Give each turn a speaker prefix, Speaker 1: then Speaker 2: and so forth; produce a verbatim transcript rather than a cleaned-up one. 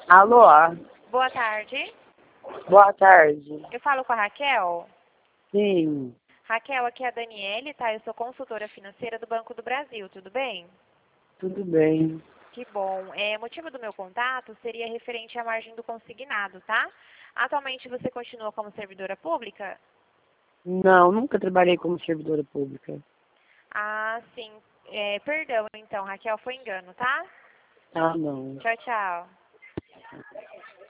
Speaker 1: Alô?
Speaker 2: Boa tarde.
Speaker 1: Boa tarde.
Speaker 2: Eu falo com a Raquel.
Speaker 1: Sim,
Speaker 2: Raquel, aqui é a Daniele, tá? Eu sou consultora financeira do Banco do Brasil, tudo bem?
Speaker 1: tudo bem.
Speaker 2: Que bom. É, o motivo do meu contato seria referente à margem do consignado, tá? Atualmente você continua como servidora pública?
Speaker 1: Não, nunca trabalhei como servidora pública.
Speaker 2: Ah, sim. É, perdão, então, Raquel, foi engano, tá?
Speaker 1: Ah, não.
Speaker 2: Tchau, tchau.